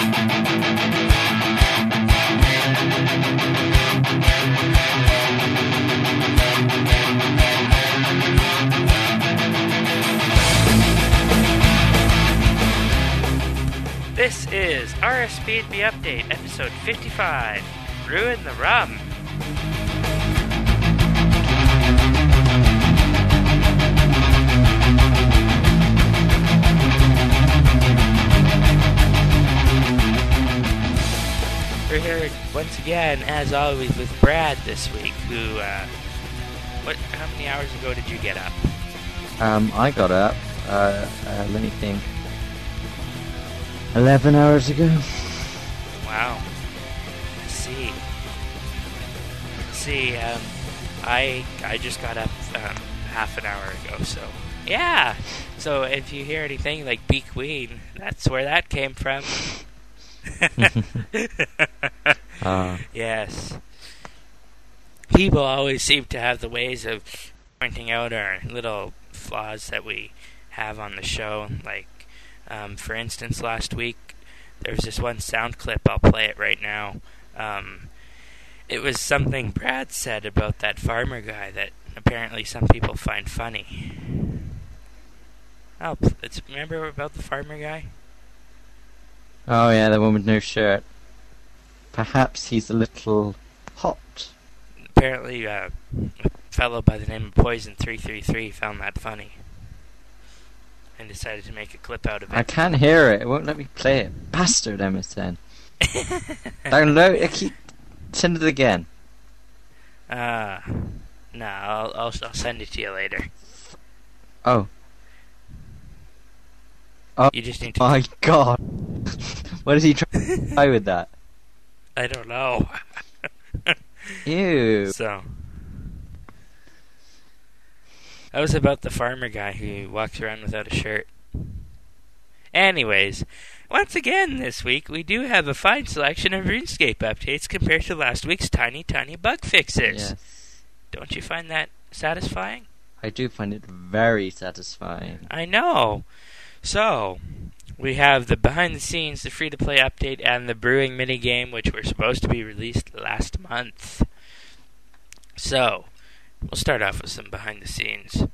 This is RSPB Update, episode 55, Ruin the Rum. We're here once again, as always, with Brad this week, who, how many hours ago did you get up? I got up, let me think, 11 hours ago. Wow. Let's see, I just got up, half an hour ago, so, yeah! So if you hear anything like Be Queen, that's where that came from. Yes. People always seem to have the ways of pointing out our little flaws that we have on the show. Like, for instance, last week there was this one sound clip. I'll play it right now. It was something Brad said about that farmer guy that apparently some people find funny. Oh, remember about the farmer guy? Oh yeah, the one with no shirt. Perhaps he's a little hot. Apparently, a fellow by the name of Poison333 found that funny and decided to make a clip out of it. I can't hear it. It won't let me play it. Bastard, MSN. Download it. Send it again. No, I'll send it to you later. Oh. You just need to. My God. What is he trying to try with that? I don't know. Ew. So, that was about the farmer guy who walks around without a shirt. Anyways, once again this week, we do have a fine selection of RuneScape updates compared to last week's tiny bug fixes. Yes. Don't you find that satisfying? I do find it very satisfying. I know. So, we have the behind-the-scenes, the free-to-play update, and the brewing minigame, which were supposed to be released last month. So, we'll start off with some behind-the-scenes.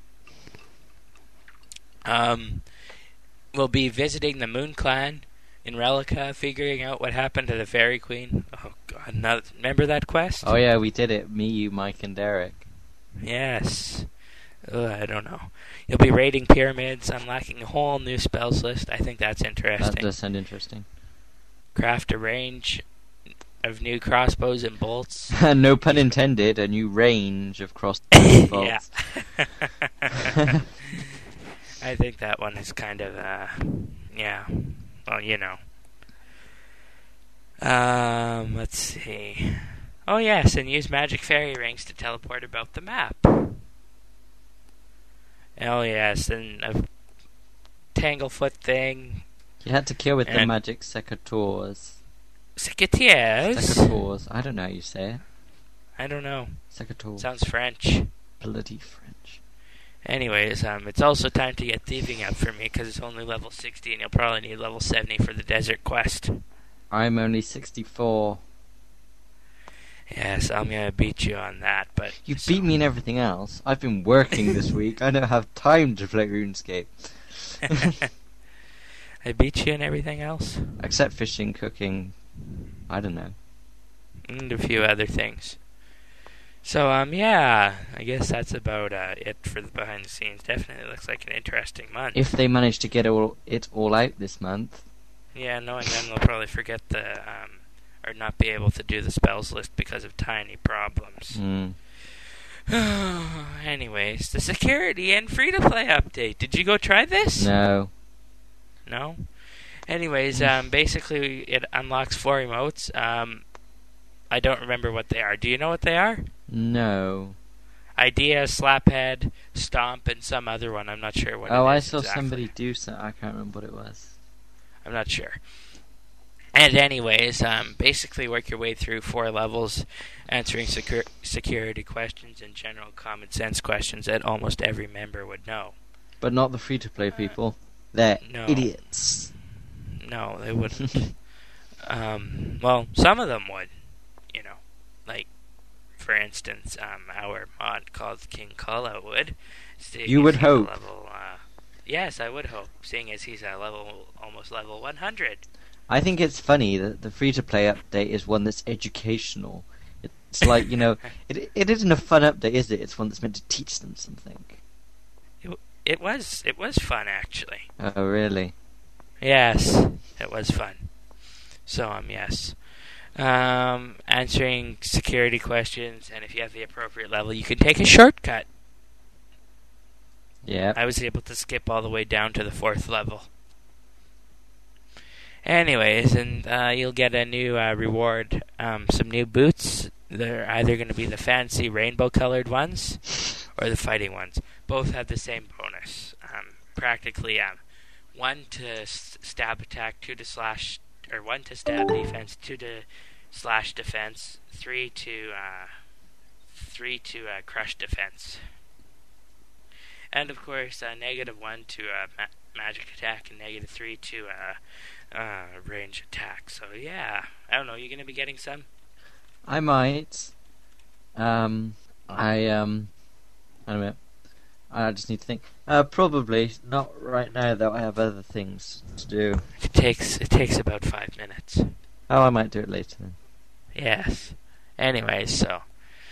We'll be visiting the Moon Clan in Relica, figuring out what happened to the Fairy Queen. Oh, God, remember that quest? Oh, yeah, we did it. Me, you, Mike, and Derek. Yes. I don't know. You'll be raiding pyramids, unlocking a whole new spells list. I think that's interesting. That does sound interesting. Craft a range of new crossbows and bolts. No pun intended, a new range of crossbows and bolts. Yeah. I think that one is kind of, yeah. Well, you know. Let's see. Oh, yes, and use magic fairy rings to teleport about the map. Oh, yes, and a Tanglefoot thing. You had to kill with the magic secateurs. Secateurs? Secateurs. I don't know how you say it. I don't know. Secateurs. Sounds French. Bloody French. Anyways, it's also time to get thieving up for me, because it's only level 60, and you'll probably need level 70 for the desert quest. I'm only 64. Yes, I'm gonna beat you on that, but... You beat me in everything else. I've been working this week. I don't have time to play RuneScape. I beat you in everything else? Except fishing, cooking... I don't know. And a few other things. So, yeah, I guess that's about it for the behind the scenes. Definitely looks like an interesting month. If they manage to get it all out this month. Yeah, knowing them, they'll probably forget or not be able to do the spells list because of tiny problems. Anyways, the security and free-to-play update. Did you go try this? No. No? Anyways, basically it unlocks 4 emotes. I don't remember what they are. Do you know what they are? No. Idea, Slaphead, Stomp, and some other one. I'm not sure what it is. Oh, I saw exactly. somebody do something. I can't remember what it was. I'm not sure. And anyways, basically work your way through 4 levels, answering security questions and general common sense questions that almost every member would know. But not the free-to-play people. They're No. idiots. No, they wouldn't. Well, some of them would, you know, like for instance, our mod called King Callout would. You would hope. Yes, I would hope, seeing as he's almost level 100. I think it's funny that the free-to-play update is one that's educational. It's like, it isn't a fun update, is it? It's one that's meant to teach them something. It was fun, actually. Oh, really? Yes, it was fun. So, yes. Answering security questions, and if you have the appropriate level, you can take a shortcut. Yeah. I was able to skip all the way down to the 4th level. Anyways, and you'll get a new reward, some new boots. They're either going to be the fancy rainbow-colored ones or the fighting ones. Both have the same bonus. Practically, 1 to stab attack, 2 to slash, or 1 to stab defense, 2 to slash defense, 3 to crush defense. And of course, -1 to magic attack and -3 to range attack. So yeah, I don't know. You gonna be getting some? I might. I don't know. I just need to think. Probably not right now, though. I have other things to do. It takes about 5 minutes. Oh, I might do it later then. Yes. Anyways, so.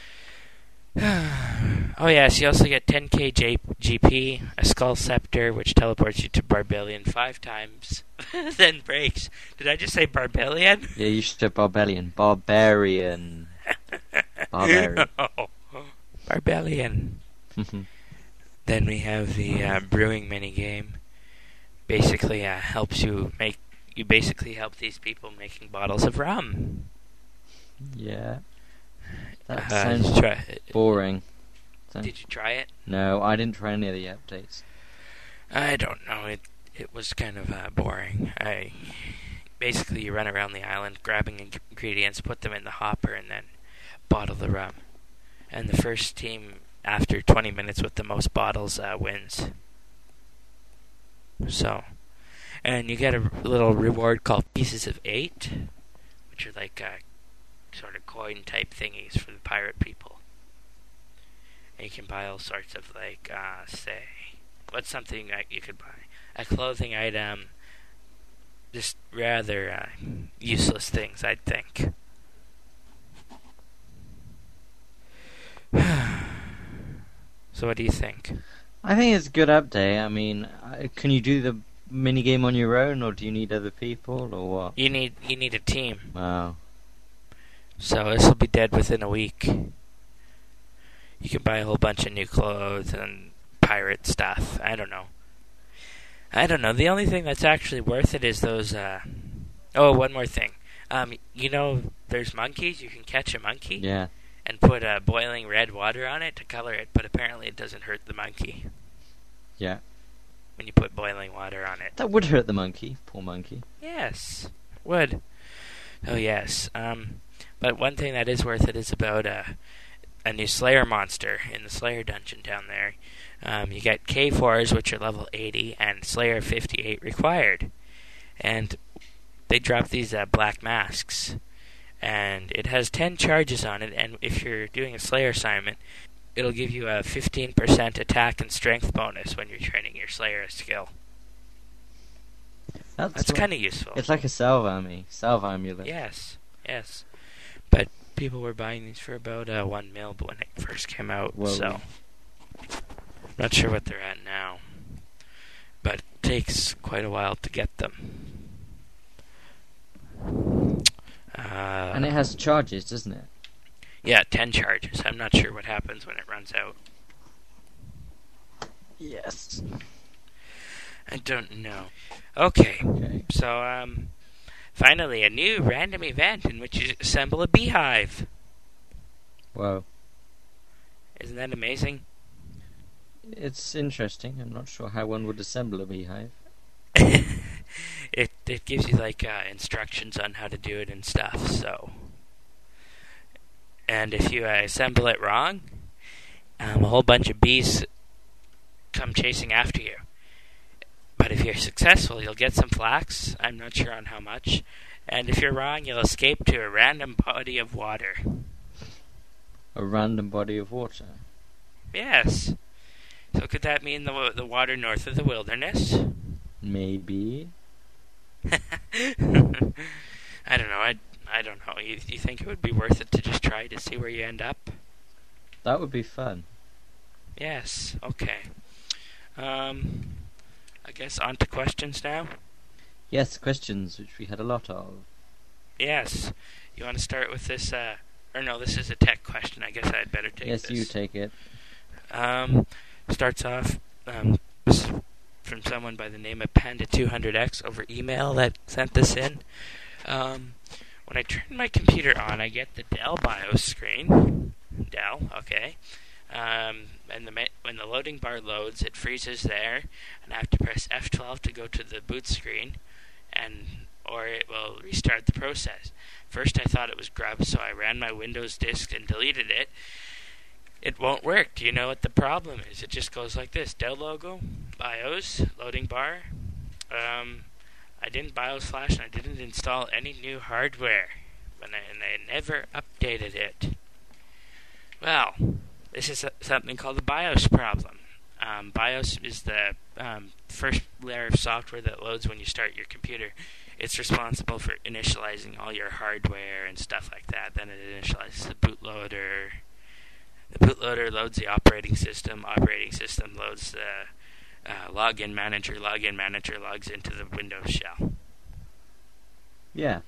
Oh yes, you also get 10k GP, a Skull Scepter, which teleports you to Barbellion 5 times, then breaks. Did I just say Barbellion? Yeah, you should say Barbellion. Barbarian. Barbarian. No. Barbellion. Then we have the brewing minigame. Basically, helps you make. You basically help these people making bottles of rum. Yeah. That sounds boring. Did you try it? No, I didn't try any of the updates. I don't know. It was kind of boring. Basically, you run around the island grabbing ingredients, put them in the hopper, and then bottle the rum. And the first team, after 20 minutes with the most bottles, wins. So, and you get a little reward called Pieces of 8, which are like sort of coin type thingies for the pirate people. And you can buy all sorts of like, say, what's something that you could buy? A clothing item, just rather useless things, I'd think. So what do you think? I think it's a good update. I mean, can you do the minigame on your own, or do you need other people, or what? You need a team. Wow. So this will be dead within a week. You can buy a whole bunch of new clothes and pirate stuff. I don't know. The only thing that's actually worth it is those. Oh, one more thing. There's monkeys. You can catch a monkey. Yeah. And put boiling red water on it to color it, but apparently it doesn't hurt the monkey. Yeah. When you put boiling water on it. That would hurt the monkey. Poor monkey. Yes, it would. Oh yes. But one thing that is worth it is about a new Slayer monster in the Slayer dungeon down there. You get K4s, which are level 80, and Slayer 58 required. And they drop these black masks. And it has 10 charges on it, and if you're doing a Slayer assignment, it'll give you a 15% attack and strength bonus when you're training your Slayer skill. That's kind of useful. It's like a salve amulet. Yes. But people were buying these for about 1 mil when it first came out, Whoa. So not sure what they're at now. But it takes quite a while to get them. And it has charges, doesn't it? Yeah, 10 charges. I'm not sure what happens when it runs out. Yes. I don't know. Okay. So, finally, a new random event in which you assemble a beehive. Whoa. Isn't that amazing? It's interesting. I'm not sure how one would assemble a beehive. It gives you like instructions on how to do it and stuff. So, and if you assemble it wrong, a whole bunch of bees come chasing after you. But if you're successful, you'll get some flax. I'm not sure on how much, And if you're wrong, you'll escape to a random body of water. A random body of water? Yes. So could that mean the water north of the wilderness? Maybe. I don't know. I don't know. You think it would be worth it to just try to see where you end up? That would be fun. Yes. Okay. I guess on to questions now? Yes, questions, which we had a lot of. Yes. You want to start with this, or no, this is a tech question. I guess I'd better take this. Yes, you take it. Starts off, this is from someone by the name of Panda200X over email that sent this in. When I turn my computer on, I get the Dell BIOS screen. Dell, okay. And when the loading bar loads, it freezes there, and I have to press F12 to go to the boot screen, or it will restart the process. First I thought it was grub, so I ran my Windows disk and deleted it. It won't work. Do you know what the problem is? It just goes like this. Dell logo, BIOS, loading bar. I didn't BIOS flash, and I didn't install any new hardware. And I never updated it. Well, this is something called the BIOS problem. BIOS is the first layer of software that loads when you start your computer. It's responsible for initializing all your hardware and stuff like that. Then it initializes the bootloader. The bootloader loads the operating system. Operating system loads the login manager. Login manager logs into the Windows shell. Yeah.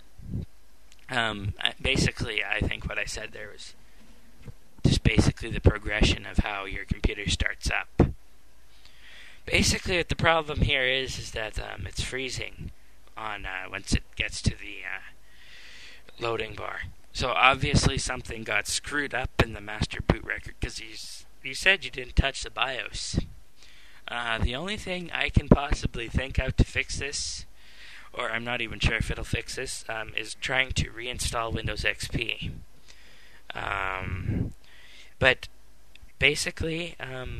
Basically, I think what I said there was just basically the progression of how your computer starts up. Basically, what the problem here is that it's freezing on once it gets to the loading bar. So obviously something got screwed up in the master boot record because you said you didn't touch the BIOS. The only thing I can possibly think of to fix this, or I'm not even sure if it'll fix this, is trying to reinstall Windows XP. But basically,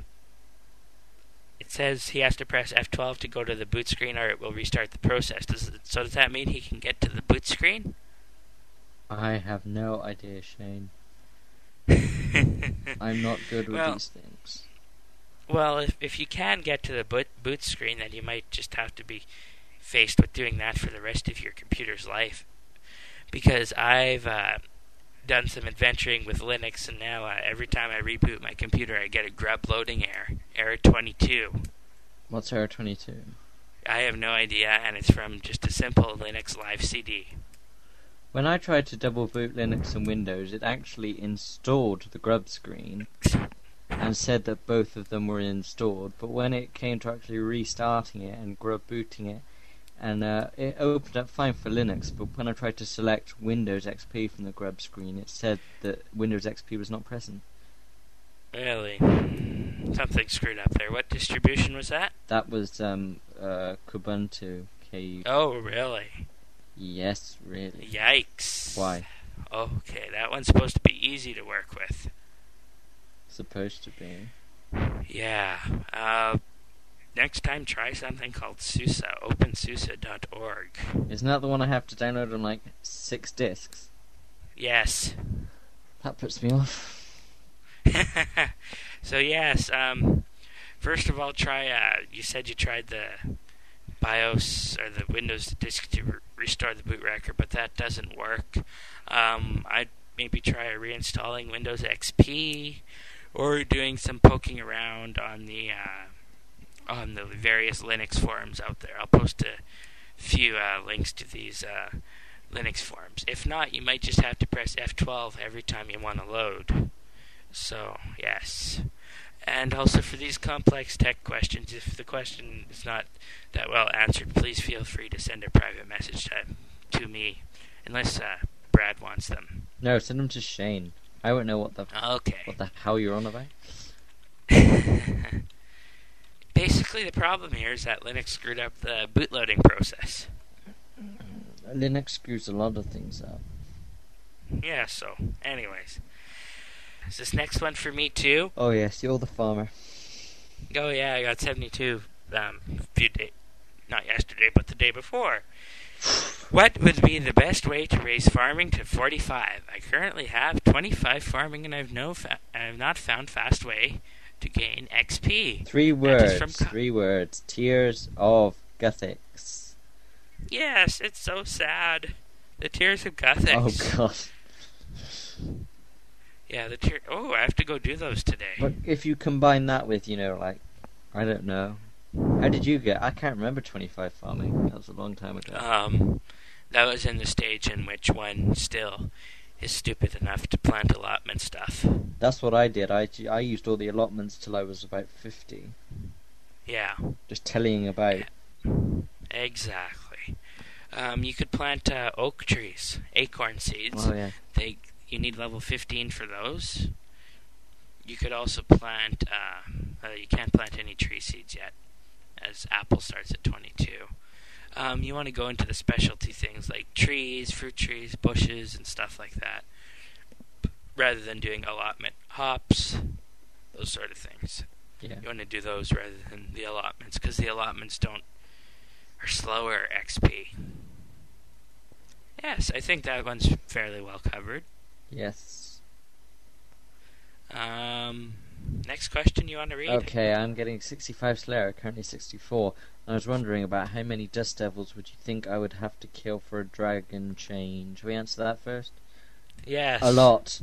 it says he has to press F12 to go to the boot screen or it will restart the process. So does that mean he can get to the boot screen? I have no idea, Shane. I'm not good with these things. Well, if you can get to the boot screen, then you might just have to be faced with doing that for the rest of your computer's life. Because I've done some adventuring with Linux, and now every time I reboot my computer, I get a grub loading error. Error 22. What's error 22? I have no idea, and it's from just a simple Linux live CD. When I tried to double boot Linux and Windows, it actually installed the grub screen and said that both of them were installed, but when it came to actually restarting it and grub booting it, and it opened up fine for Linux, but when I tried to select Windows XP from the grub screen, it said that Windows XP was not present. Really? Something screwed up there. What distribution was that? That was Kubuntu. Oh, really? Yes, really. Yikes. Why? Okay, that one's supposed to be easy to work with. Supposed to be. Yeah. Next time, try something called SUSE, OpenSUSE.org. Isn't that the one I have to download on, 6 discs? Yes. That puts me off. So, yes, first of all, try, you said you tried the BIOS, or the Windows disk to restore the boot record, but that doesn't work. I'd maybe try reinstalling Windows XP, or doing some poking around on the various Linux forums out there. I'll post a few links to these Linux forums. If not, you might just have to press F12 every time you want to load. So, yes. And also for these complex tech questions, if the question is not that well answered, please feel free to send a private message to me, unless Brad wants them. No, send them to Shane. I won't know what the hell you're on about. Basically, the problem here is that Linux screwed up the bootloading process. Linux screws a lot of things up. Yeah, so, anyways. Is this next one for me, too? Oh, yes, you're the farmer. Oh, yeah, I got 72 not yesterday, but the day before. What would be the best way to raise farming to 45? I currently have 25 farming, and I have not found fast way to gain XP. Three That is from words. 3 words. Tears of Guthix. Yes, it's so sad. The Tears of Guthix. Oh god. Yeah, the tear. Oh, I have to go do those today. But if you combine that with, like, I don't know. How did you get? I can't remember 25 farming. That was a long time ago. That was in the stage in which one still is stupid enough to plant allotment stuff. That's what I did. I used all the allotments till I was about 50. Yeah. Just telling about. Exactly. You could plant oak trees, acorn seeds. Oh yeah. You need level 15 for those. You could also plant. You can't plant any tree seeds yet, as apple starts at 22. You want to go into the specialty things like trees, fruit trees, bushes, and stuff like that, rather than doing allotment hops, those sort of things. Yeah. You want to do those rather than the allotments, because the allotments are slower XP. Yes, I think that one's fairly well covered. Yes. Next question you want to read? Okay, I'm getting 65 Slayer, currently 64. I was wondering about how many Dust Devils would you think I would have to kill for a dragon chain? Shall we answer that first? Yes. A lot.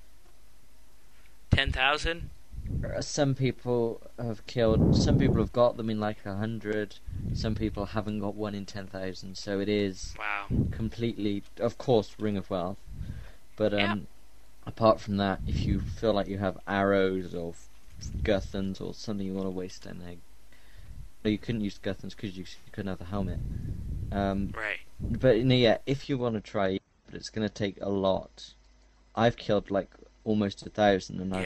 10,000? Some people have got them in like 100. Some people haven't got one in 10,000. So it is completely, of course, Ring of Wealth. But apart from that, if you feel like you have arrows or Guthans or something you want to waste an egg. No, you couldn't use Guthans because you couldn't have the helmet. Right. But yeah, if you want to try, but it's going to take a lot. I've killed like almost 1,000, and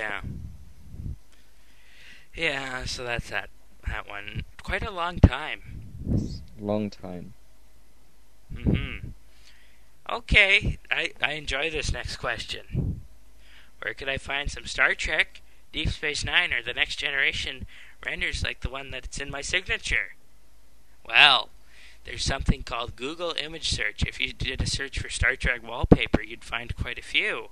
Yeah, so that's that one. Quite a long time. Long time. Okay, I enjoy this next question. Where could I find some Star Trek, Deep Space Nine, or The Next Generation renders like the one that's in my signature? Well, there's something called Google Image Search. If you did a search for Star Trek wallpaper, you'd find quite a few.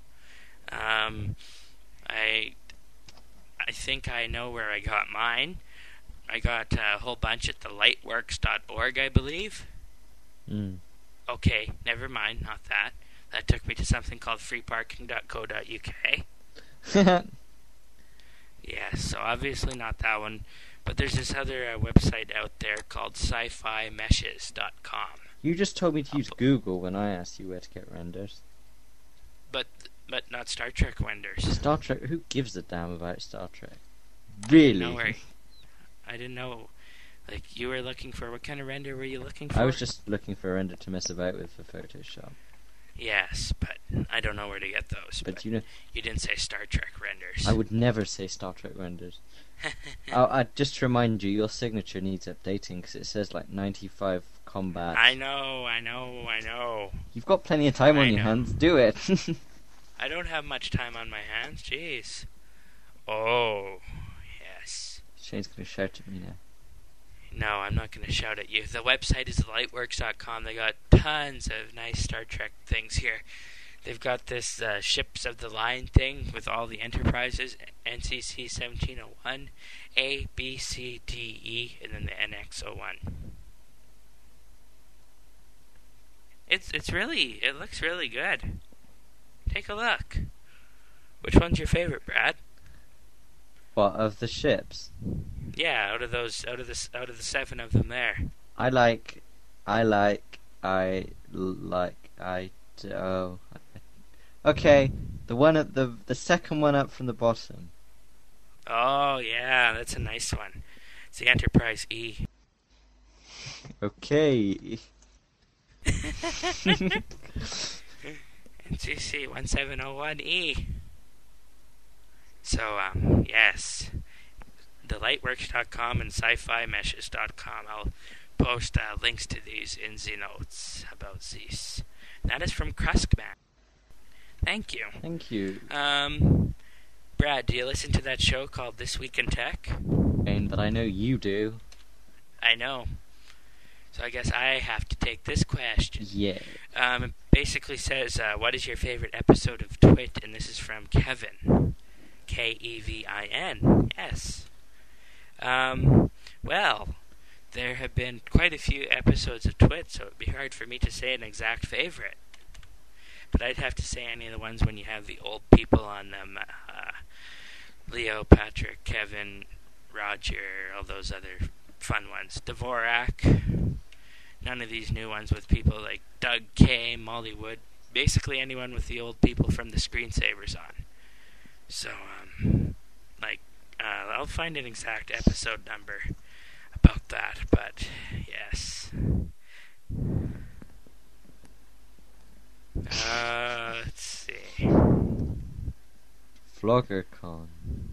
I think I know where I got mine. I got a whole bunch at the lightworks.org, I believe. Okay, never mind, not that. That took me to something called freeparking.co.uk. Yeah, so obviously not that one. But there's this other website out there called sci-fi-meshes.com. You just told me to use Google when I asked you where to get renders. But not Star Trek renders. Star Trek? Who gives a damn about Star Trek? Really? I didn't know. Like, you were looking for... What kind of render were you looking for? I was just looking for a render to mess about with for Photoshop. Yes, but I don't know where to get those. But you didn't say Star Trek renders. I would never say Star Trek renders. Just to remind you, your signature needs updating because it says like 95 combat. I know. You've got plenty of time on your hands. Do it. I don't have much time on my hands. Jeez. Oh, yes. Shane's going to shout at me now. No, I'm not going to shout at you. The website is lightworks.com. They got tons of nice Star Trek things here. They've got this Ships of the Line thing with all the Enterprises, NCC 1701, A, B, C, D, E, and then the NX-01. It looks really good. Take a look. Which one's your favorite, Brad? What, of the ships? Yeah, out of the 7 of them there. Okay, the second one up from the bottom. Oh yeah, that's a nice one. It's the Enterprise E. Okay. NCC 1701E. So, yes. TheLightworks.com and SciFiMeshes.com. I'll post links to these in the notes about these. That is from Kruskman. Thank you. Thank you. Brad, do you listen to that show called This Week in Tech? And that I know you do. I know. So I guess I have to take this question. Yeah. It basically says, what is your favorite episode of Twit? And this is from Kevin. Kevin. Yes. Well, there have been quite a few episodes of Twit, so it'd be hard for me to say an exact favorite. But I'd have to say any of the ones when you have the old people on them. Leo, Patrick, Kevin, Roger, all those other fun ones. Dvorak. None of these new ones with people like Doug K, Molly Wood. Basically anyone with the old people from the Screensavers on. So, I'll find an exact episode number about that, but yes. Let's see. FloggerCon.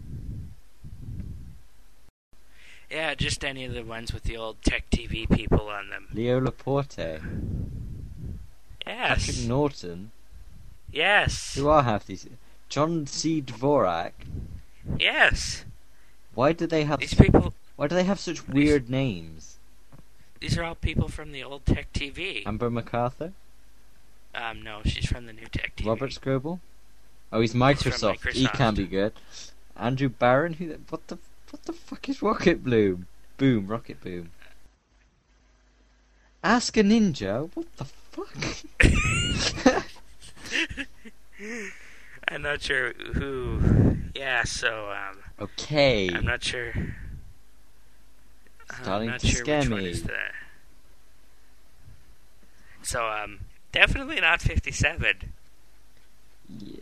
Yeah, just any of the ones with the old Tech TV people on them. Leo Laporte. Yes. Patrick Norton. Yes. Who are half these? John C. Dvorak. Yes. Why do they have These people... Why do they have such weird names? These are all people from the old Tech TV. Amber MacArthur? No, she's from the new Tech TV. Robert Scribble? Oh, he's from Microsoft. He Microsoft. can be good. Andrew Barron? What the fuck is Rocket Bloom? Boom, Rocket Boom. Ask a Ninja? What the fuck? I'm not sure who... Yeah, so, Okay. I'm not sure... Starting I'm not to sure scare which me. one is the... So, definitely not 57. Yeah.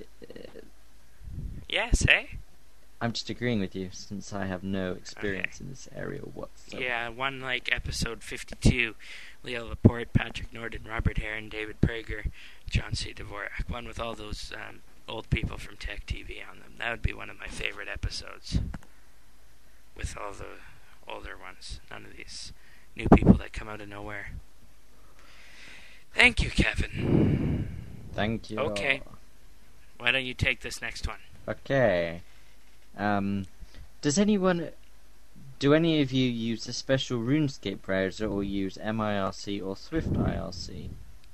Yes, eh? I'm just agreeing with you, since I have no experience in this area whatsoever. Yeah, one like episode 52. Leo Laporte, Patrick Norton, Robert Heron, David Prager, John C. Dvorak. One with all those old people from Tech TV on them. That would be one of my favorite episodes. With all the older ones. None of these new people that come out of nowhere. Thank you, Kevin. Thank you. Okay. Why don't you take this next one? Okay. Do any of you use a special RuneScape browser or use MIRC or Swift IRC?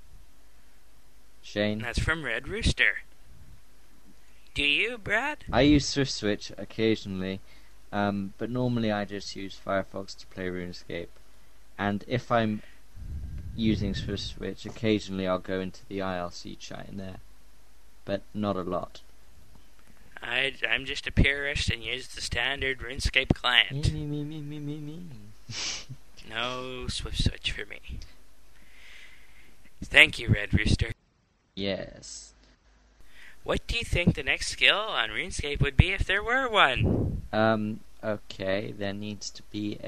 Shane? That's from Red Rooster. Do you, Brad? I use Swift Switch occasionally, but normally I just use Firefox to play RuneScape. And if I'm using Swift Switch, occasionally I'll go into the IRC chat in there. But not a lot. I'm just a purist and use the standard RuneScape client. Me. No Swift Switch for me. Thank you, Red Rooster. Yes. What do you think the next skill on RuneScape would be if there were one? Okay, there needs to be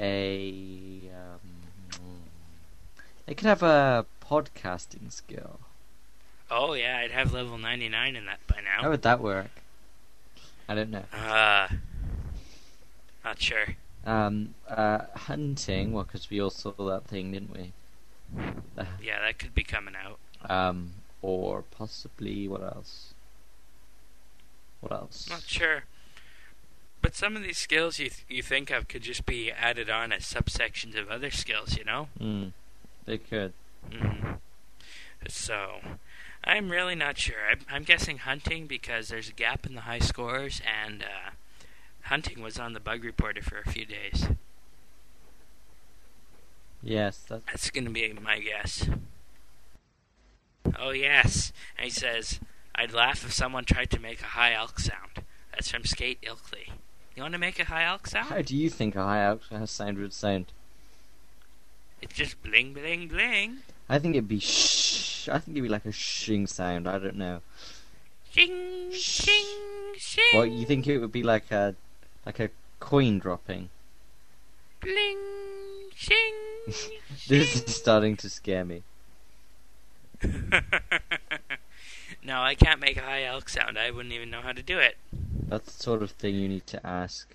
they could have a podcasting skill. Oh yeah, I'd have level 99 in that by now. How would that work? I don't know. Not sure. Hunting, well, because we all saw that thing, didn't we? Yeah, that could be coming out. Or possibly, what else? Not sure. But some of these skills you think of could just be added on as subsections of other skills, you know? They could. So, I'm really not sure. I'm guessing hunting because there's a gap in the high scores, and hunting was on the bug reporter for a few days. Yes, that's going to be my guess. Oh, yes. And he says, I'd laugh if someone tried to make a high elk sound. That's from Skate Ilkley. You want to make a high elk sound? How do you think a high elk sound would sound? It's just bling, bling, bling. I think it'd be shh. I think it'd be like a shing sound. I don't know. Shing, shing, shing. Well, you think it would be like a coin dropping? Bling, shing. This is starting to scare me. No, I can't make a high elk sound. I wouldn't even know how to do it. That's the sort of thing you need to ask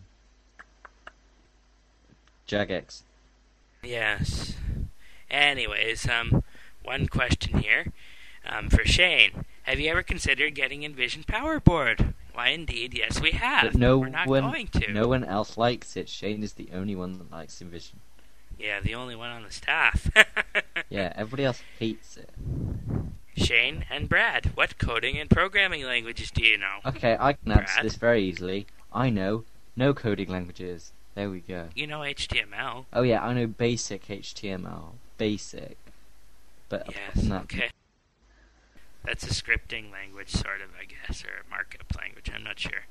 Jagex. Yes. Anyways, one question here for Shane. Have you ever considered getting Envision Powerboard? Why, indeed, yes, we have. But We're not going to. No one else likes it. Shane is the only one that likes Envision. Yeah, the only one on the staff. Yeah, everybody else hates it. Shane and Brad, what coding and programming languages do you know? Okay, I can answer Brad? this very easily. I know no coding languages. There we go. You know HTML. Oh yeah, I know basic HTML. Basic. But apart Yes, from that, okay. That's a scripting language, sort of, I guess, or a markup language. I'm not sure.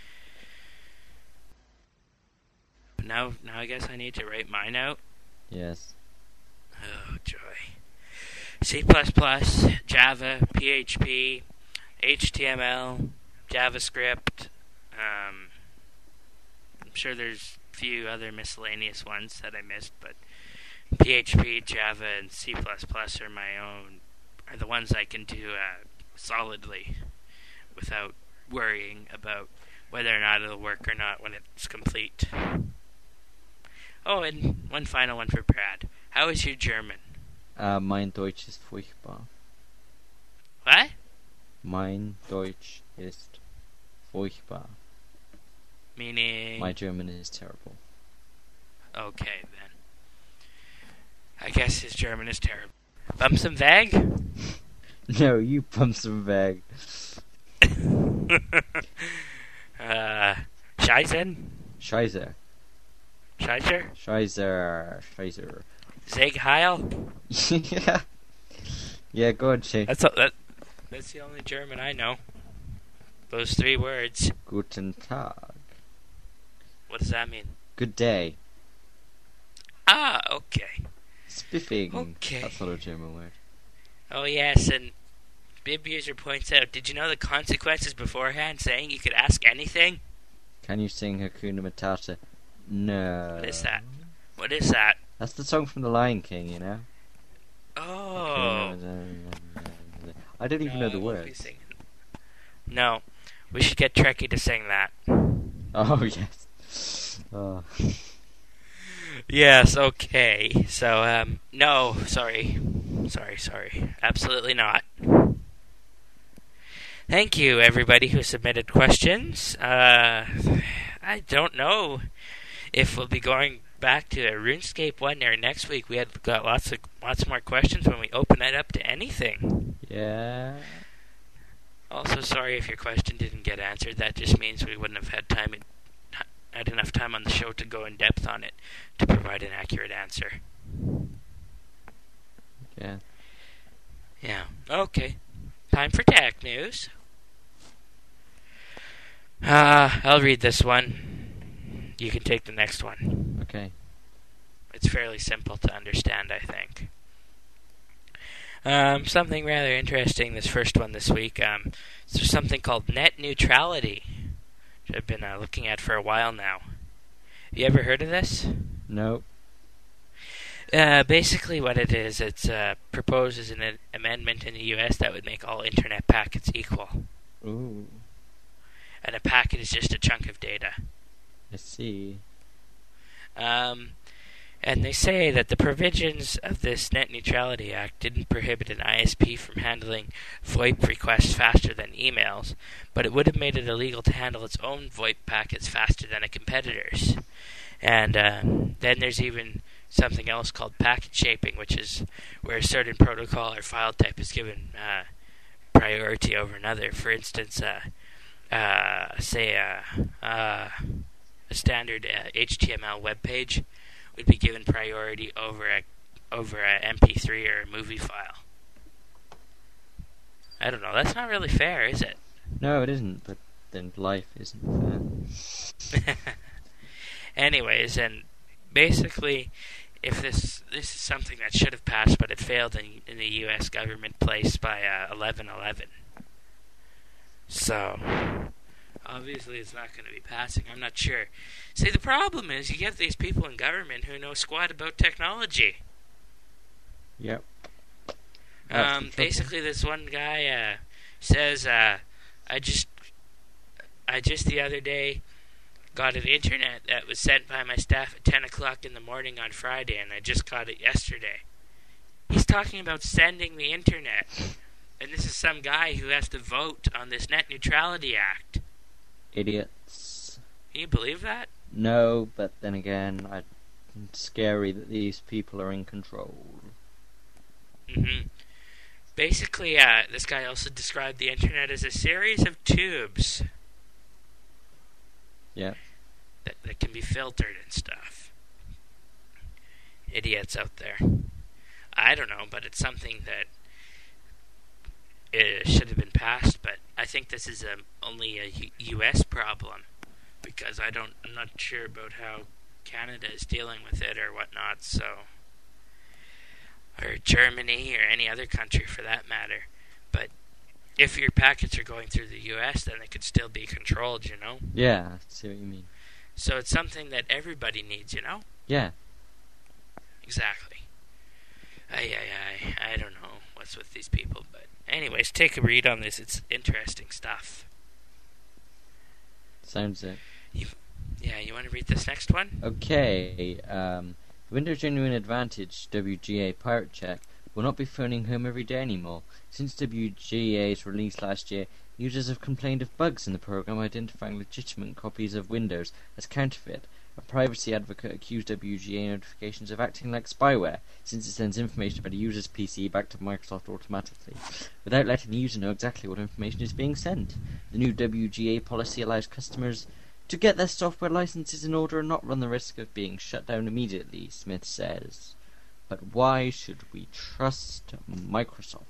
Now I guess I need to write mine out. yes. Oh, joy. C++, Java, PHP, HTML, JavaScript. I'm sure there's a few other miscellaneous ones that I missed, but PHP, Java, and C++ are my own, are the ones I can do solidly without worrying about whether or not it'll work or not when it's complete. Oh, and one final one for Brad. How is your German? Mein Deutsch ist furchtbar. What? Mein Deutsch ist furchtbar. Meaning... My German is terrible. Okay, then. I guess his German is terrible. Bumps and Vag? No, you pump some bag. Scheisen? Scheiße. Scheiser? Scheiße. Zeg Heil? Yeah. Yeah, go on, Shay. That's the only German I know. Those 3 words. Guten Tag. What does that mean? Good day. Ah, okay. Spiffing. Okay. That's not a German word. Oh, yes, and Bib User points out, did you know the consequences beforehand saying you could ask anything? Can you sing Hakuna Matata? No. What is that? What is that? That's the song from The Lion King, you know? Oh. I don't even know the I won't be words. singing. No. We should get Trekkie to sing that. Oh, yes. Oh. Yes, okay. So, no, sorry. Sorry. Absolutely not. Thank you, everybody who submitted questions. I don't know if we'll be going back to a RuneScape 1 there next week. We had got lots more questions when we open it up to anything. Yeah. Also, sorry if your question didn't get answered. That just means we wouldn't have had enough time on the show to go in depth on it to provide an accurate answer. Yeah. Yeah. Okay. Time for tech news. I'll read this one. You can take the next one. Okay. It's fairly simple to understand, I think. Something rather interesting, this first one this week. There's something called net neutrality, which I've been looking at for a while now. Have you ever heard of this? Nope. Basically what it is, it's proposes an amendment in the U.S. that would make all internet packets equal. Ooh. And a packet is just a chunk of data. I see. And they say that the provisions of this Net Neutrality Act didn't prohibit an ISP from handling VoIP requests faster than emails, but it would have made it illegal to handle its own VoIP packets faster than a competitor's. And then there's even something else called packet shaping, which is where a certain protocol or file type is given priority over another. For instance, say a standard HTML web page would be given priority over a MP3 or a movie file. I don't know. That's not really fair, is it? No, it isn't. But then life isn't fair. Anyways, and basically, if this is something that should have passed, but it failed in the U.S. government place by 11/11. So obviously, it's not going to be passing. I'm not sure. See, the problem is you get these people in government who know squat about technology. Yep. Basically, this one guy says, I just the other day got an internet that was sent by my staff at 10 o'clock in the morning on Friday, and I just got it yesterday. He's talking about sending the internet. And this is some guy who has to vote on this Net Neutrality Act. Idiots. Can you believe that? No, but then again, scary that these people are in control. Mm-hmm. Basically, this guy also described the internet as a series of tubes. Yeah. That can be filtered and stuff. Idiots out there. I don't know, but it's something that it should have been passed, but I think this is only a U.S. problem, because I'm not sure about how Canada is dealing with it or whatnot, so, or Germany or any other country for that matter. But if your packets are going through the U.S., then they could still be controlled, you know? Yeah, I see what you mean. So it's something that everybody needs, you know? Yeah. Exactly. I don't know what's with these people, but anyways, take a read on this. It's interesting stuff. Sounds it. You want to read this next one? Okay. Windows Genuine Advantage WGA Pirate Check will not be phoning home every day anymore. Since WGA's release last year, users have complained of bugs in the program identifying legitimate copies of Windows as counterfeit. A privacy advocate accused WGA notifications of acting like spyware, since it sends information about a user's PC back to Microsoft automatically, without letting the user know exactly what information is being sent. The new WGA policy allows customers to get their software licenses in order and not run the risk of being shut down immediately, Smith says. But why should we trust Microsoft?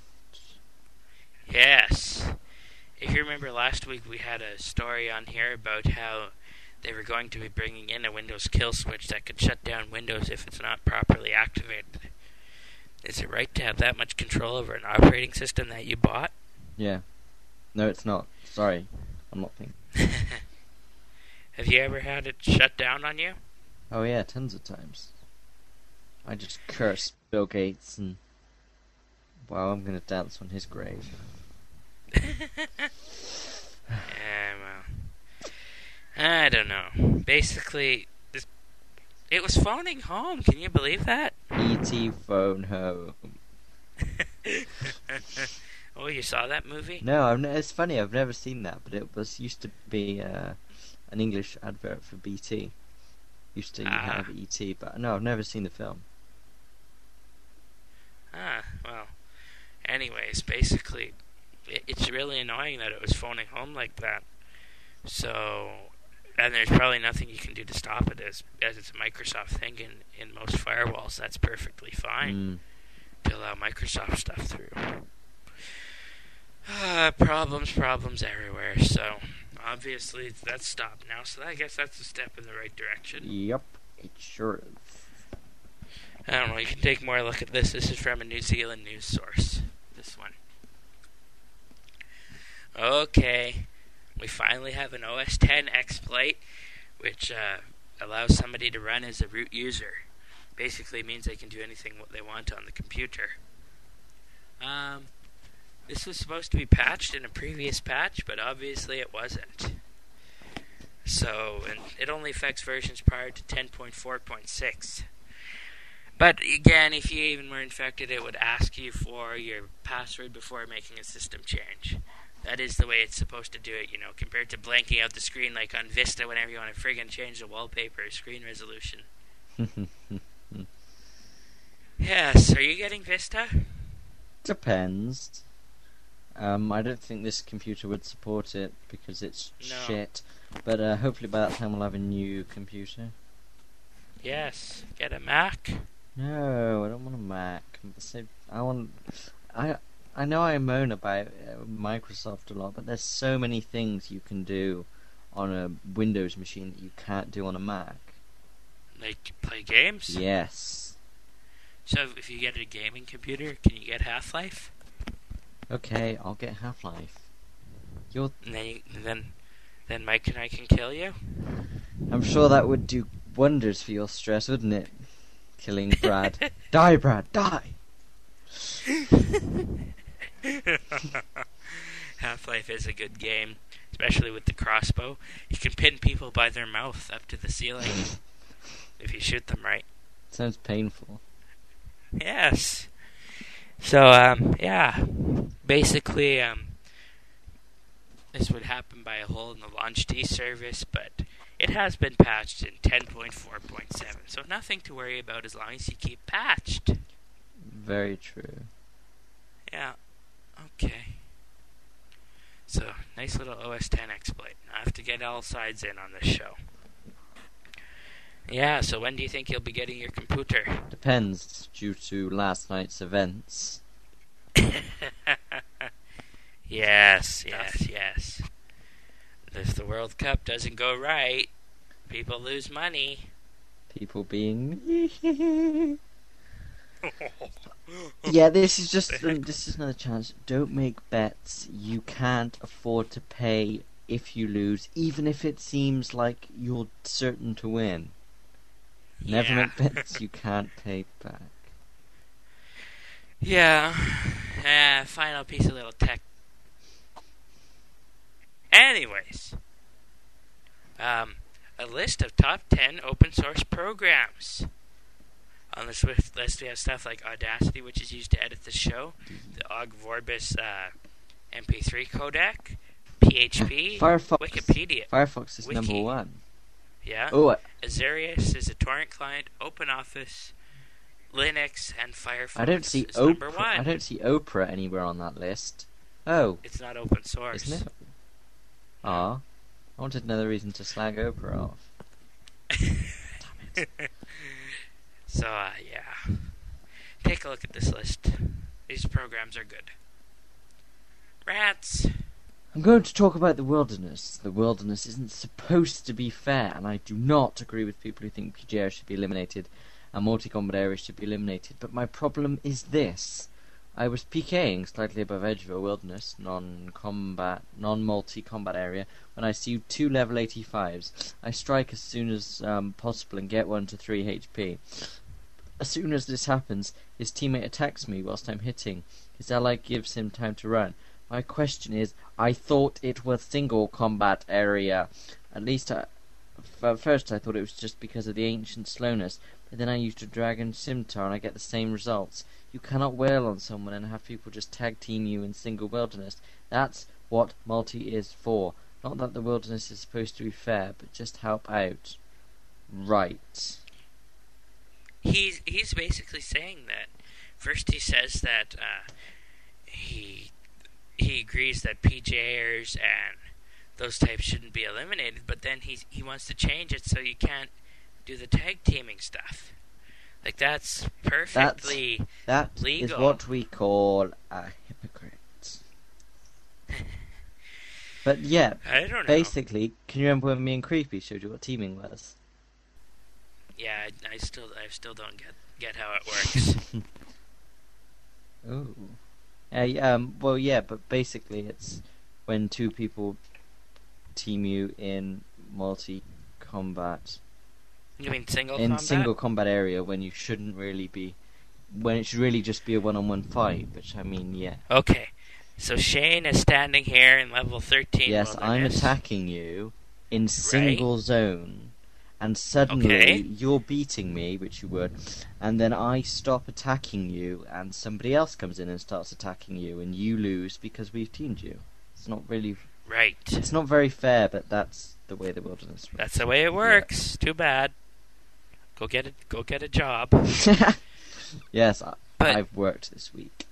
Yes. If you remember last week, we had a story on here about how they were going to be bringing in a Windows kill switch that could shut down Windows if it's not properly activated. Is it right to have that much control over an operating system that you bought? Yeah. No, it's not. Sorry. I'm not thinking. Have you ever had it shut down on you? Oh yeah, tons of times. I just curse Bill Gates and... Wow, I'm gonna dance on his grave. Well, I don't know. Basically, it was phoning home. Can you believe that? E.T. Phone Home. Oh, you saw that movie? No, it's funny. I've never seen that, but it used to be an English advert for BT. Used to have E.T., but no, I've never seen the film. Well. Anyways, basically, it's really annoying that it was phoning home like that. So, and there's probably nothing you can do to stop it, as it's a Microsoft thing. In most firewalls, that's perfectly fine to allow Microsoft stuff through. Problems everywhere. So, obviously, that's stopped now. So I guess that's a step in the right direction. Yep, it sure is. I don't know, you can take more look at this. This is from a New Zealand news source. This one. Okay. We finally have an OS X exploit, which allows somebody to run as a root user. Basically means they can do anything what they want on the computer. This was supposed to be patched in a previous patch, but obviously it wasn't. So, and it only affects versions prior to 10.4.6. But again, if you even were infected, it would ask you for your password before making a system change. That is the way it's supposed to do it, you know, compared to blanking out the screen like on Vista whenever you want to friggin' change the wallpaper or screen resolution. Yes, are you getting Vista? Depends. I don't think this computer would support it because it's shit. But hopefully by that time we'll have a new computer. Yes, get a Mac. No, I don't want a Mac. I know I moan about Microsoft a lot, but there's so many things you can do on a Windows machine that you can't do on a Mac. Like play games? Yes. So if you get a gaming computer, can you get Half-Life? Okay, I'll get Half-Life. And then Mike and I can kill you? I'm sure that would do wonders for your stress, wouldn't it? Killing Brad. Die, Brad, die! Half-Life is a good game, especially with the crossbow. You can pin people by their mouth up to the ceiling if you shoot them right. Sounds painful. Yes. So, basically, this would happen by a hole in the launch D service, but it has been patched in 10.4.7, so nothing to worry about as long as you keep patched. Very true. Yeah, okay. So, nice little OS X exploit. I have to get all sides in on this show. Yeah, so when do you think you'll be getting your computer? Depends, due to last night's events. Yes. If the World Cup doesn't go right, people lose money. People being... Yeah, this is another chance. Don't make bets you can't afford to pay if you lose, even if it seems like you're certain to win. Never make bets you can't pay back. Yeah. Final piece of little tech. Anyways. A list of top 10 open source programs. On the Swift list, we have stuff like Audacity, which is used to edit the show, the Ogg Vorbis MP3 codec, PHP, Firefox. Wikipedia. Firefox is Wiki. number one. Yeah. Oh, Azarius is a torrent client, OpenOffice, Linux, and Firefox. I don't see is number Oprah. one. I don't see Oprah anywhere on that list. Oh, It's not open source. isn't it? Ah, I wanted another reason to slag Oprah off. So, yeah. Take a look at this list. These programs are good. Rats. I'm going to talk about the wilderness. The wilderness isn't supposed to be fair, and I do not agree with people who think PGR should be eliminated and multi-combat areas should be eliminated. But my problem is this. I was PKing slightly above edge of a wilderness, non-multi-combat area, when I see 2 level 85s. I strike as soon as possible and get 1 to 3 HP. As soon as this happens, his teammate attacks me whilst I'm hitting. His ally gives him time to run. My question is, I thought it was single combat area. At least at first I thought it was just because of the ancient slowness, but then I used a dragon scimitar and I get the same results. You cannot wail on someone and have people just tag team you in single wilderness. That's what multi is for. Not that the wilderness is supposed to be fair, but just help out. Right. He's basically saying that. First he says that he agrees that PJers and those types shouldn't be eliminated, but then he wants to change it so you can't do the tag teaming stuff. Like, that's perfectly That legal. is what we call a hypocrite. But yeah, I don't know. basically, can you remember when me and Creepy showed you what teaming was? Yeah, I still don't get how it works. Ooh. Well, yeah, but basically it's when 2 people team you in multi-combat. You mean single in combat? single combat area when you shouldn't really be, when it should really just be a one-on-one fight, which I mean, yeah. Okay, so Shane is standing here in level 13 Yes, I'm wilderness. attacking you in single zone, and suddenly Okay. you're beating me, which you would, and then I stop attacking you, and somebody else comes in and starts attacking you, and you lose because we've teamed you. It's not really... Right. It's not very fair, but that's the way the wilderness works. That's the way it works. Too bad. Go get a job. Yes, But- I've worked this week.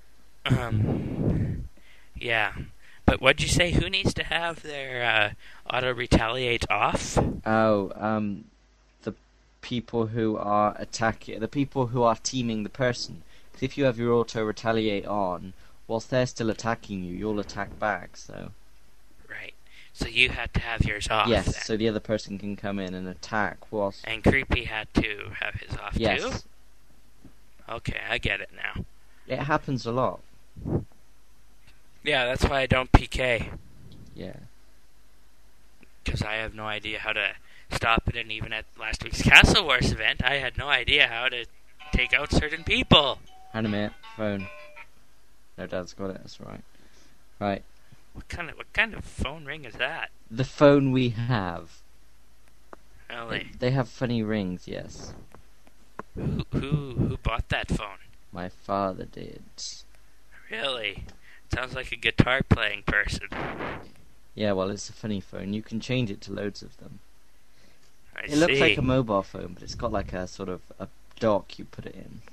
Yeah. But what'd you say? Who needs to have their auto retaliate off? Oh, the people who are attacking, the people who are teaming the person. 'Cause if you have your auto retaliate on, whilst they're still attacking you, you'll attack back. So Right. So you had to have yours off. yes, then. so the other person can come in and attack whilst. And Creepy had to have his off too? Yes, Okay, I get it now. it happens a lot. Yeah, that's why I don't PK. Yeah. Because I have no idea how to stop it, and even at last week's Castle Wars event, I had no idea how to take out certain people. Hang a minute, phone. No, Dad's got it. That's right. Right, What kind of phone ring is that? the phone we have. Really? They have funny rings. Yes, Who bought that phone? my father did. Really? Sounds like a guitar playing person. Yeah, well, it's a funny phone. You can change it to loads of them. It looks like a mobile phone, but it's got like a sort of a dock you put it in.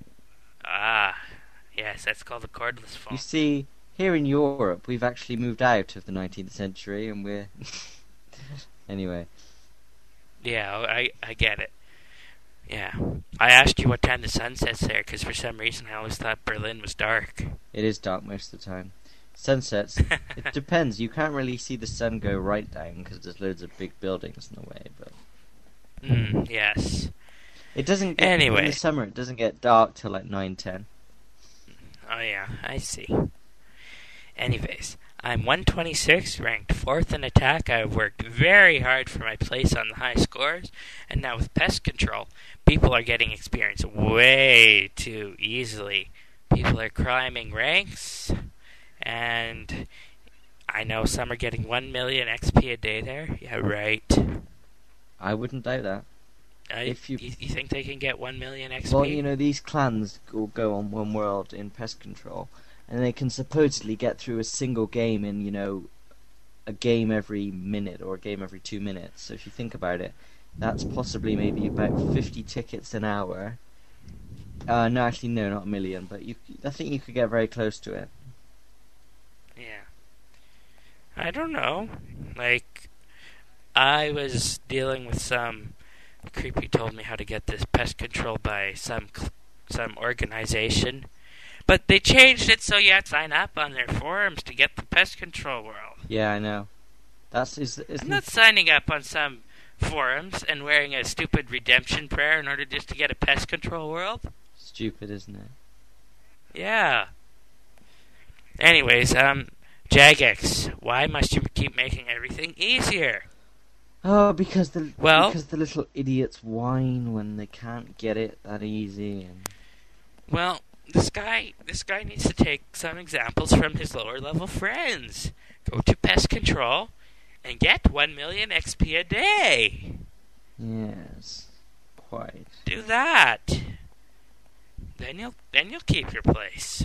Ah, yes, that's called a cordless phone. You see, here in Europe, we've actually moved out of the 19th century, and we're... Anyway. Yeah, I get it. Yeah. I asked you what time the sun sets there, because for some reason I always thought Berlin was dark. It is dark most of the time. Sunsets, it depends. You can't really see the sun go right down, because there's loads of big buildings in the way, but... Yes. It doesn't get... Anyway. In the summer, it doesn't get dark till like 9-10. Oh yeah, I see. Anyways, I'm 126, ranked 4th in attack. I've worked very hard for my place on the high scores, and now with pest control, people are getting experience way too easily. People are climbing ranks, and I know some are getting 1 million XP a day there. Yeah, right. I wouldn't doubt that. You think they can get 1 million XP? Well, you know, these clans will go on One World in pest control, and they can supposedly get through a single game in, you know, a game every minute or a game every 2 minutes. So if you think about it, that's possibly maybe about 50 tickets an hour. No, actually, no, not 1 million, but I think you could get very close to it. Yeah. I don't know. Like, I was dealing with some creepy told me how to get this pest control by some organization, but they changed it so you have to sign up on their forums to get the pest control world. Yeah, I know. I'm not signing up on some forums and wearing a stupid redemption prayer in order just to get a pest control world. Stupid, isn't it? Yeah. Anyways, Jagex, why must you keep making everything easier? Oh, because the little idiots whine when they can't get it that easy. Well, this guy needs to take some examples from his lower level friends. Go to pest control and get 1 million XP a day. Yes, quite. Do that. Then you'll keep your place.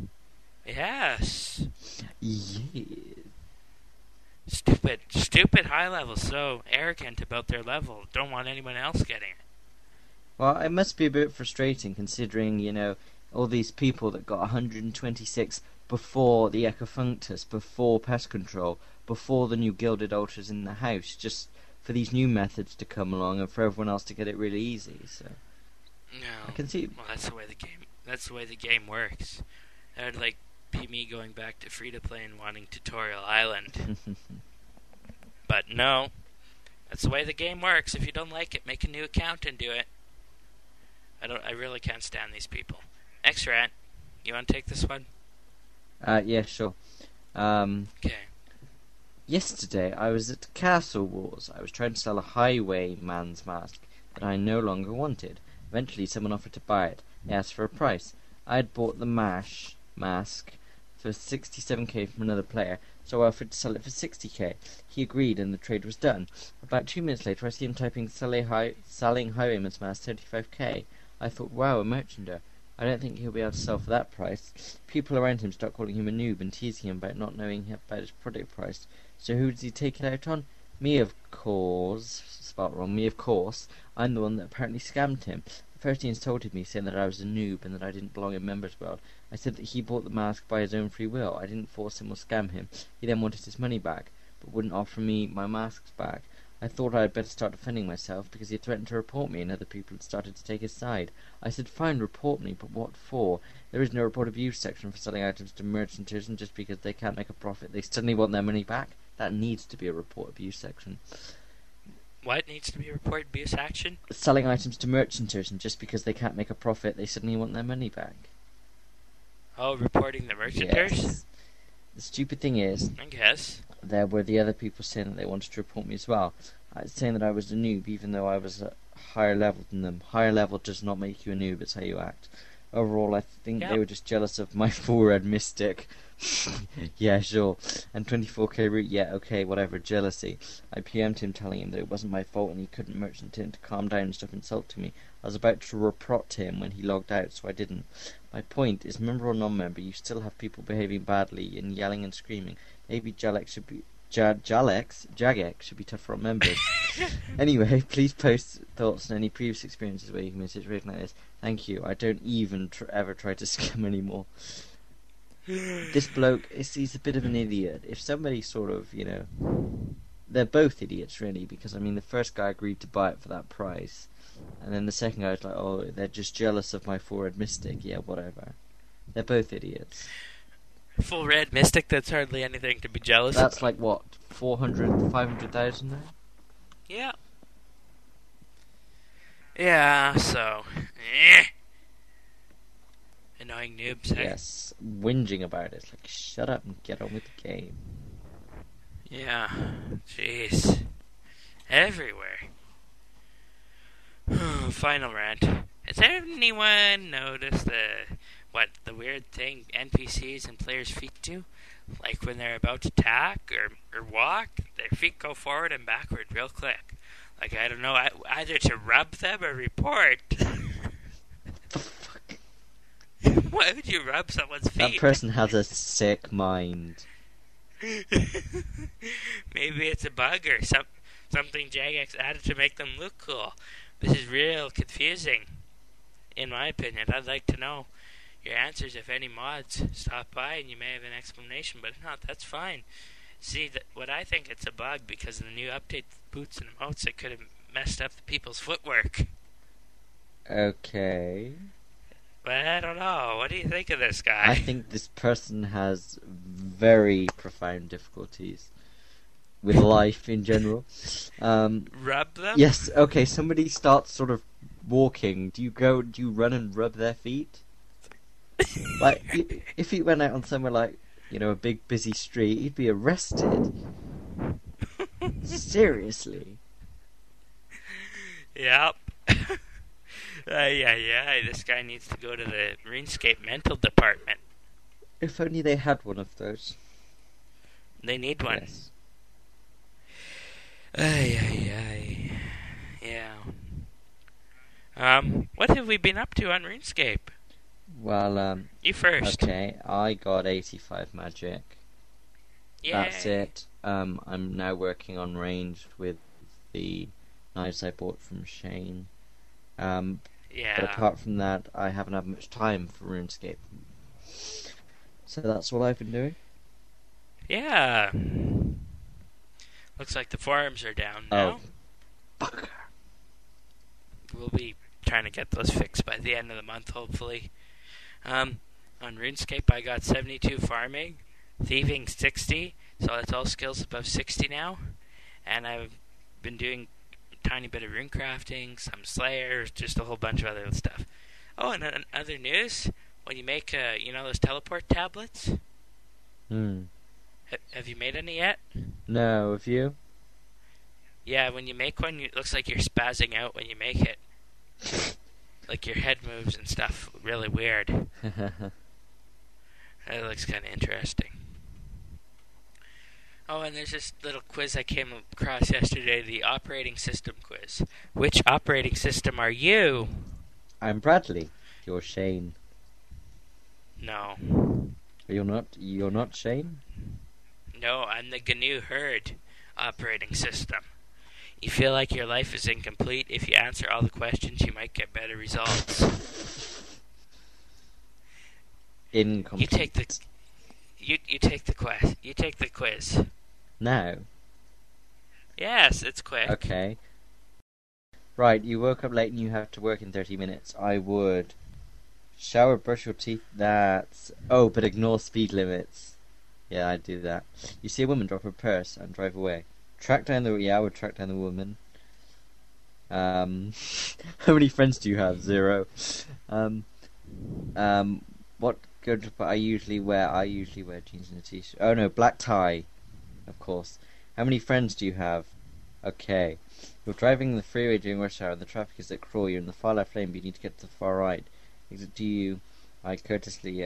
Yes. Yeah. Stupid high levels, so arrogant about their level, don't want anyone else getting it. Well, it must be a bit frustrating considering, you know, all these people that got 126 before the Ecofunctus, before pest control, before the new Gilded Ultras in the house, just for these new methods to come along and for everyone else to get it really easy. So No. I can see. Well, that's the way the game works. That would like be me going back to free to play and wanting Tutorial Island. But no, that's the way the game works. If you don't like it, make a new account and do it. I really can't stand these people. Next rant. You want to take this one? Yeah, sure. Okay. Yesterday I was at Castle Wars. I was trying to sell a Highwayman's mask that I no longer wanted. Eventually someone offered to buy it. They asked for a price. I had bought the mask for 67k from another player, so I offered to sell it for 60k. He agreed and the trade was done. About 2 minutes later I see him typing selling Highwayman's mask 35k. I thought, wow, a merchander. I don't think he'll be able to sell for that price. People around him start calling him a noob and teasing him about not knowing about his product price. So who does he take it out on? Me, of course. Spelled wrong. Me, of course. I'm the one that apparently scammed him. First he insulted me, saying that I was a noob and that I didn't belong in Members World. I said that he bought the mask by his own free will. I didn't force him or scam him. He then wanted his money back, but wouldn't offer me my masks back. I thought I had better start defending myself, because he had threatened to report me and other people had started to take his side. I said, fine, report me, but what for? There is no report abuse section for selling items to merchanters, and just because they can't make a profit, they suddenly want their money back? That needs to be a report abuse section. What needs to be a report abuse action? Selling items to merchanters, and just because they can't make a profit, they suddenly want their money back. Oh, reporting the merchanters? Yes. The stupid thing is, I guess. There were the other people saying that they wanted to report me as well. Saying that I was a noob, even though I was a higher level than them. Higher level does not make you a noob, it's how you act. Overall, I think they were just jealous of my full red mystic. Yeah, sure. And 24k route, yeah, okay, whatever, jealousy. I PM'd him telling him that it wasn't my fault and he couldn't merchant him to calm down and stop insulting me. I was about to report him when he logged out, so I didn't. My point is, member or non-member, you still have people behaving badly and yelling and screaming. Maybe Jagex should be tougher on members. Anyway, please post thoughts on any previous experiences where you can miss a situation like this. Thank you. I don't even ever try to scam anymore. This bloke, he's a bit of an idiot. If somebody sort of, they're both idiots really, because I mean the first guy agreed to buy it for that price, and then the second guy was like, oh, they're just jealous of my full red Mystic. Yeah, whatever. They're both idiots. Full red Mystic, that's hardly anything to be jealous That's about. like what, 400, 500,000 now? Yeah. Yeah, so annoying noobs, eh? Yes, whinging about it. It's like, shut up and get on with the game. Yeah. Jeez. Everywhere. Final rant. Has anyone noticed the weird thing NPCs and players' feet do? Like when they're about to attack or walk, their feet go forward and backward real quick. Like, I don't know, either to rub them or report. The fuck? Why would you rub someone's feet? That person has a sick mind. Maybe it's a bug or something Jagex added to make them look cool. This is real confusing, in my opinion. I'd like to know your answers if any mods stop by and you may have an explanation, but if not, that's fine. See, what I think it's a bug because of the new update boots and emotes, it could have messed up the people's footwork. Okay. But I don't know. What do you think of this guy? I think this person has very profound difficulties with life in general. Rub them? Yes, okay, somebody starts sort of walking. Do you run and rub their feet? Like, if he went out on somewhere like, a big busy street, he'd be arrested. Seriously. Yep. Yeah, this guy needs to go to the RuneScape mental department. If only they had one of those. They need one. Yes. Yeah. What have we been up to on RuneScape? Well, You first. okay, I got 85 magic. Yay. That's it. I'm now working on ranged with the knives I bought from Shane. Yeah. But apart from that, I haven't had much time for RuneScape. So that's what I've been doing. Yeah. Looks like the forums are down now. Oh, fucker. We'll be trying to get those fixed by the end of the month, hopefully. On RuneScape, I got 72 farming, thieving 60, so that's all skills above 60 now. And I've been doing a tiny bit of rune crafting, some slayers, just a whole bunch of other stuff. Oh, and other news, when you make, those teleport tablets, have you made any yet? No, have you? Yeah, when you make one, it looks like you're spazzing out when you make it. Like your head moves and stuff, really weird. That looks kind of interesting. Oh, and there's this little quiz I came across yesterday, the operating system quiz. Which operating system are you? I'm Bradley. You're Shane. No. You're not Shane? No, I'm the GNU Herd operating system. You feel like your life is incomplete. If you answer all the questions, you might get better results. Incomplete. You take the quiz. You take the quiz. No. Yes, it's quick. Okay. Right, you woke up late and you have to work in 30 minutes. I would shower, brush your teeth. But ignore speed limits. Yeah, I'd do that. You see a woman, drop her purse and drive away. I would track down the woman. How many friends do you have? 0. What good I usually wear jeans and a t-shirt. Oh no, black tie, of course. How many friends do you have? Okay. You're driving the freeway during rush hour and the traffic is at crawl. You're in the far left lane but you need to get to the far right. I courteously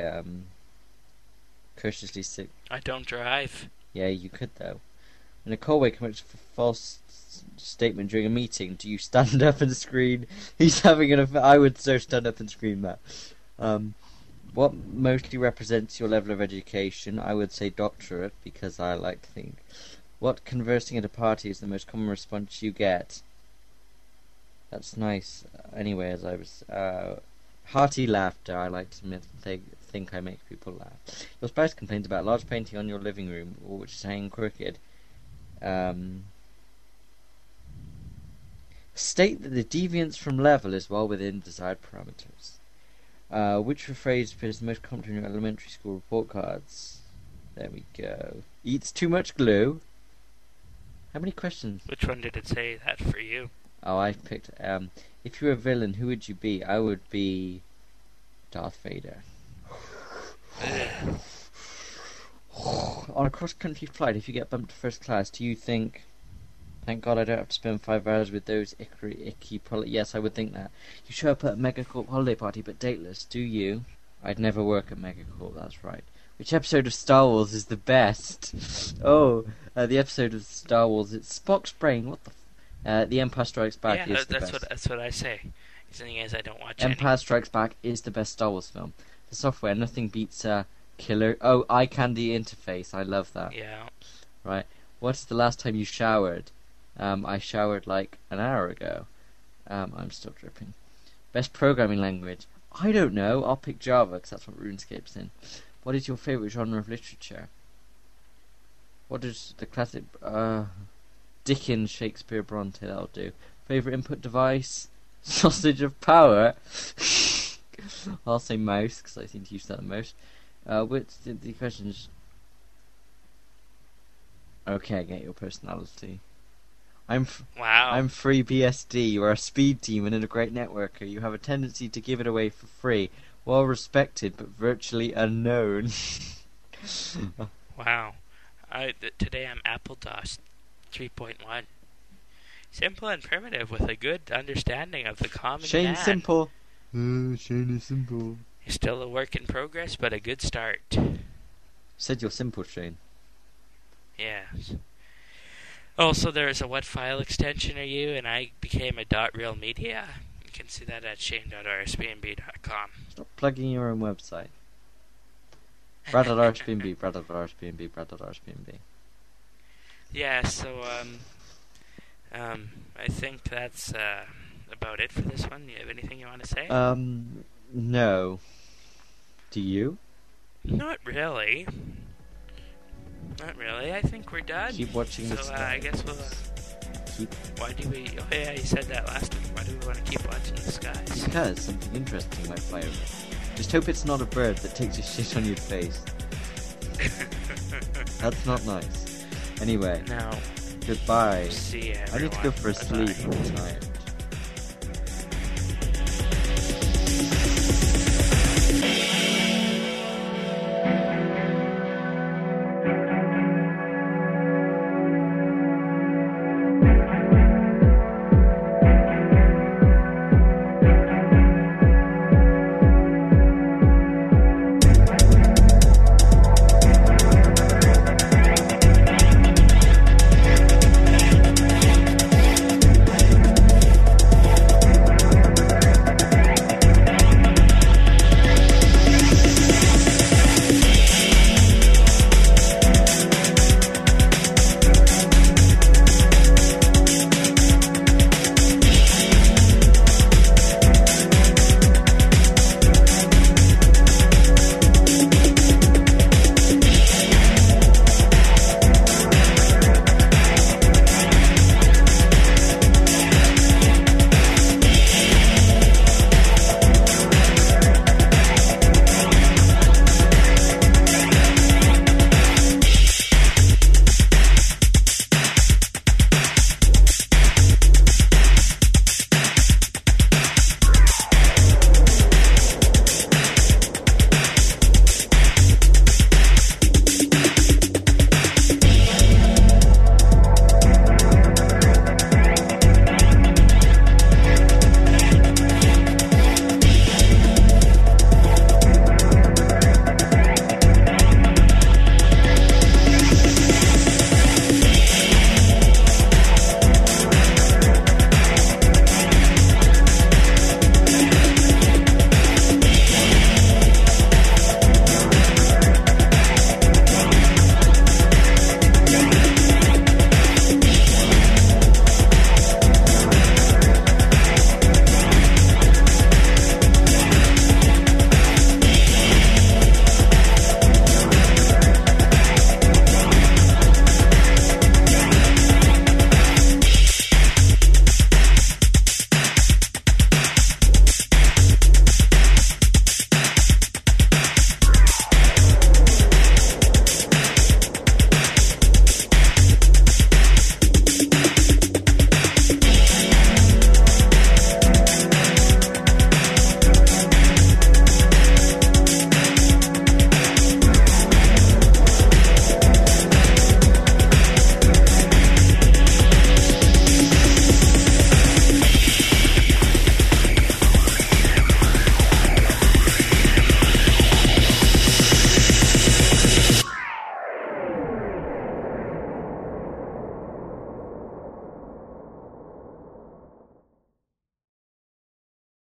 sit. I don't drive. Yeah, you could though. In a callway commits a false statement during a meeting, do you stand up and scream? He's having an affair. I would so stand up and scream that. What mostly represents your level of education? I would say doctorate, because I like to think. What conversing at a party is the most common response you get? That's nice. Anyway, as I was... hearty laughter. I like to think I make people laugh. Your spouse complains about a large painting on your living room, or which is hanging crooked. State that the deviance from level is well within desired parameters. Which phrase appears most common in your elementary school report cards? There we go. Eats too much glue. How many questions? Which one did it say that for you? Oh, I picked... if you were a villain, who would you be? I would be... Darth Vader. On a cross-country flight, if you get bumped to first class, do you think... Thank God I don't have to spend 5 hours with those icky Yes, I would think that. You show up at a Megacorp holiday party, but dateless, do you? I'd never work at Megacorp, that's right. Which episode of Star Wars is the best? The episode of Star Wars, it's Spock's brain, what the The Empire Strikes Back is the best. That's what I say. The thing is, I don't watch Empire Strikes Back is the best Star Wars film. The software, nothing beats killer... Oh, eye candy interface, I love that. Yeah. Right. What's the last time you showered? I showered like an hour ago. I'm still dripping. Best programming language? I don't know. I'll pick Java because that's what RuneScape's in. What is your favourite genre of literature? What is the classic... Dickens, Shakespeare, Bronte, that'll do. Favourite input device? Sausage of power? I'll say mouse because I seem to use that the most. Which the questions... Okay, I get your personality. Wow. I'm FreeBSD. You are a speed demon and a great networker. You have a tendency to give it away for free. Well respected, but virtually unknown. Wow. Today I'm AppleDOS 3.1. Simple and primitive with a good understanding of the common Shane man. Simple. Shane is simple. He's still a work in progress, but a good start. Said you're simple, Shane. Yes. Also, there is a what file extension are you, and I became a .realmedia. You can see that at shane.rsbnb.com. Stop plugging your own website. Brad.rsbnb, Brad.rsbnb, Brad.rsbnb. Yeah, so, I think that's, about it for this one. You have anything you want to say? No. Do you? Not really. Not really. I think we're done. Keep watching the So, skies. I guess we'll... Why do we... Oh, yeah, you said that last week. Why do we want to keep watching the skies? Because something interesting might fly over. Just hope it's not a bird that takes a shit on your face. That's not nice. Anyway. No. Goodbye. See ya, I need to go for a everyone. sleep. Bye-bye. I'm tired.